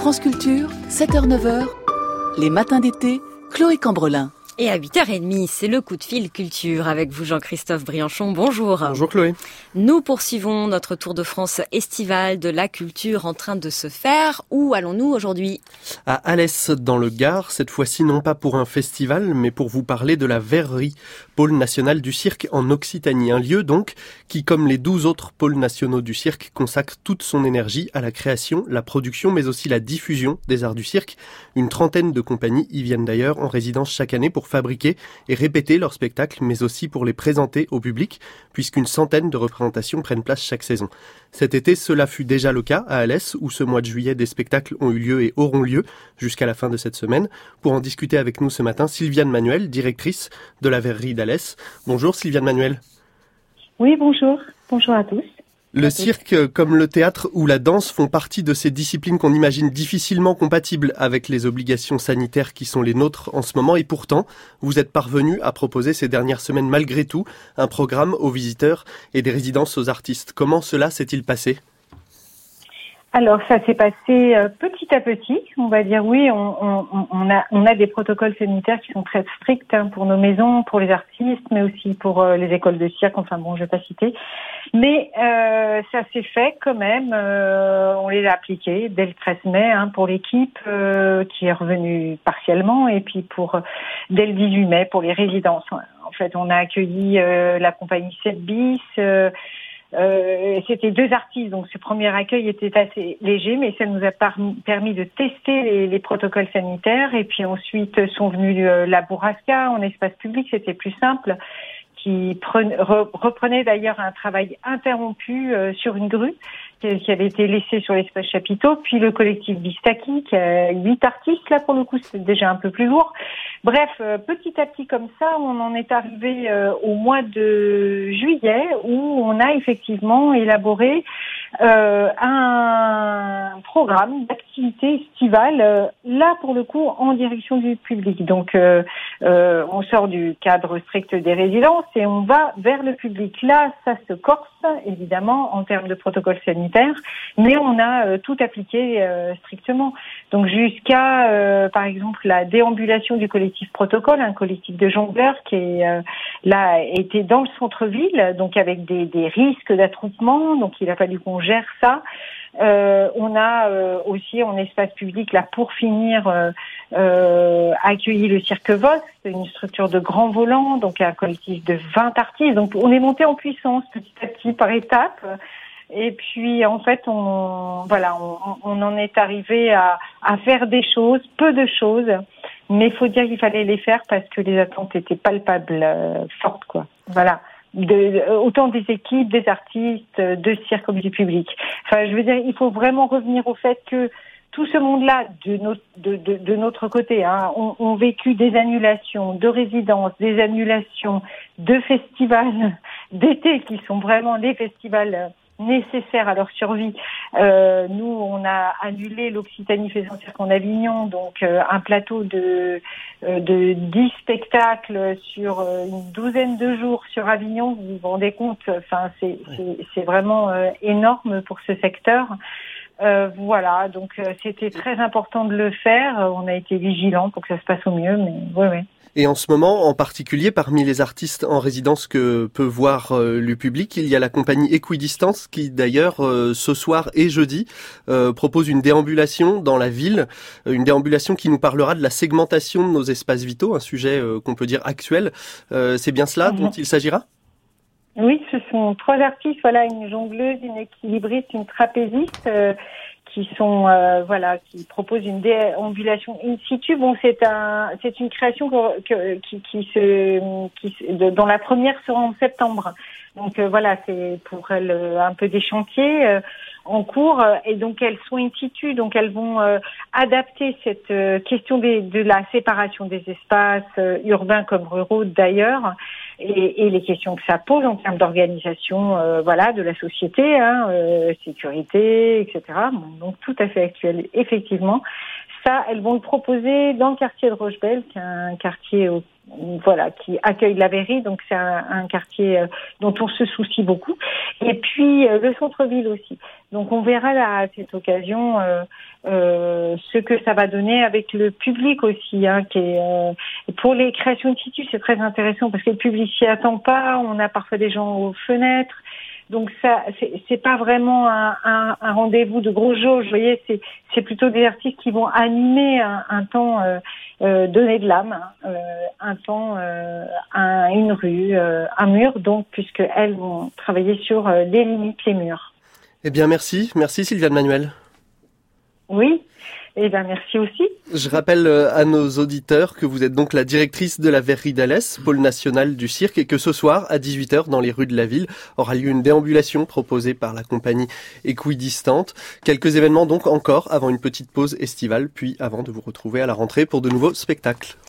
France Culture, 7h-9h, les matins d'été, Chloé Cambrelin. Et à 8h30, c'est le coup de fil culture avec vous Jean-Christophe Brianchon. Bonjour. Bonjour Chloé. Nous poursuivons notre tour de France estival de la culture en train de se faire. Où allons-nous aujourd'hui ? À Alès, dans le Gard, cette fois-ci non pas pour un festival, mais pour vous parler de la Verrerie, pôle national du cirque en Occitanie. Un lieu donc qui, comme les 12 autres pôles nationaux du cirque, consacre toute son énergie à la création, la production, mais aussi la diffusion des arts du cirque. Une trentaine de compagnies y viennent d'ailleurs en résidence chaque année pour fabriquer et répéter leurs spectacles, mais aussi pour les présenter au public, puisqu'une centaine de représentations prennent place chaque saison. Cet été, cela fut déjà le cas à Alès, où ce mois de juillet, des spectacles ont eu lieu et auront lieu jusqu'à la fin de cette semaine. Pour en discuter avec nous ce matin, Sylviane Manuel, directrice de la Verrerie d'Alès. Bonjour Sylviane Manuel. Oui, bonjour. Bonjour à tous. Le cirque, comme le théâtre ou la danse, font partie de ces disciplines qu'on imagine difficilement compatibles avec les obligations sanitaires qui sont les nôtres en ce moment. Et pourtant, vous êtes parvenu à proposer ces dernières semaines, malgré tout, un programme aux visiteurs et des résidences aux artistes. Comment cela s'est-il passé ? Alors, ça s'est passé petit à petit. On va dire oui, on a des protocoles sanitaires qui sont très stricts pour nos maisons, pour les artistes, mais aussi pour les écoles de cirque. Enfin bon, je vais pas citer. Mais ça s'est fait quand même. On les a appliqués dès le 13 mai pour l'équipe qui est revenue partiellement, et puis dès le 18 mai pour les résidences. En fait, on a accueilli la compagnie 7 bis. C'était 2 artistes, donc ce premier accueil était assez léger, mais ça nous a permis de tester les protocoles sanitaires. Et puis ensuite sont venus la Bourrasca en espace public, c'était plus simple, qui reprenait d'ailleurs un travail interrompu sur une grue qui avait été laissée sur l'espace chapiteau, puis le collectif Bistaki qui a 8 artistes, là pour le coup c'était déjà un peu plus lourd. Bref, petit à petit comme ça, on en est arrivé au mois de juillet où on a effectivement élaboré un programme d'activité estivale, là pour le coup en direction du public. Donc on sort du cadre strict des résidences et on va vers le public. Là, ça se corse évidemment en termes de protocole sanitaire, mais on a tout appliqué strictement. Donc jusqu'à par exemple la déambulation du collectif Protocole, un collectif de jongleurs qui est là était dans le centre-ville, donc avec des risques d'attroupement. Donc il a fallu qu'on gère ça. On a aussi en espace public là pour finir accueilli le Cirque Voss, une structure de grands volants, donc un collectif de 20 artistes. Donc on est monté en puissance petit à petit par étapes. Et puis en fait on en est arrivé à faire des choses, peu de choses, mais il faut dire qu'il fallait les faire parce que les attentes étaient palpables, fortes quoi. Voilà. Autant des équipes, des artistes, de cirque comme du public. Enfin, je veux dire, il faut vraiment revenir au fait que tout ce monde-là, de notre côté, ont vécu des annulations de résidences, des annulations de festivals d'été qui sont vraiment les festivals nécessaires à leur survie. Nous, on a annulé l'Occitanie Faisant Cirque en Avignon, donc un plateau de 10 spectacles sur une douzaine de jours sur Avignon. Vous vous rendez compte, enfin c'est vraiment énorme pour ce secteur. Voilà, donc c'était très important de le faire. On a été vigilants pour que ça se passe au mieux, mais oui. Et en ce moment, en particulier, parmi les artistes en résidence que peut voir le public, il y a la compagnie Equidistance qui, d'ailleurs, ce soir et jeudi, propose une déambulation dans la ville, une déambulation qui nous parlera de la segmentation de nos espaces vitaux, un sujet qu'on peut dire actuel. C'est bien cela dont il s'agira ? Oui, ce sont 3 artistes, voilà, une jongleuse, une équilibriste, une trapéziste, qui sont qui proposent une déambulation in situ. Bon, c'est une création dont la première sera en septembre. Donc voilà, c'est pour elles un peu des chantiers en cours, et donc elles sont in situ, donc elles vont adapter cette question de la séparation des espaces urbains comme ruraux d'ailleurs, et les questions que ça pose en termes d'organisation de la société, sécurité, etc. Bon, donc tout à fait actuel, effectivement. Ça, elles vont le proposer dans le quartier de Rochebelle, qui est un quartier voilà, qui accueille la Verrerie, donc c'est un quartier dont on se soucie beaucoup. Et puis le centre-ville aussi. Donc on verra là, à cette occasion ce que ça va donner avec le public aussi, qui est pour les créations de situs, c'est très intéressant parce que le public s'y attend pas. On a parfois des gens aux fenêtres. Donc ça, c'est pas vraiment un rendez-vous de gros jauges. Vous voyez, c'est plutôt des artistes qui vont animer un temps, donner de l'âme, un temps, une rue, un mur. Donc, puisque elles vont travailler sur les limites, les murs. Eh bien, merci Sylviane Manuel. Oui. Eh bien, merci aussi. Je rappelle à nos auditeurs que vous êtes donc la directrice de la Verrerie d'Alès, pôle national du cirque, et que ce soir, à 18h, dans les rues de la ville, aura lieu une déambulation proposée par la compagnie Équidistante. Quelques événements donc encore avant une petite pause estivale, puis avant de vous retrouver à la rentrée pour de nouveaux spectacles.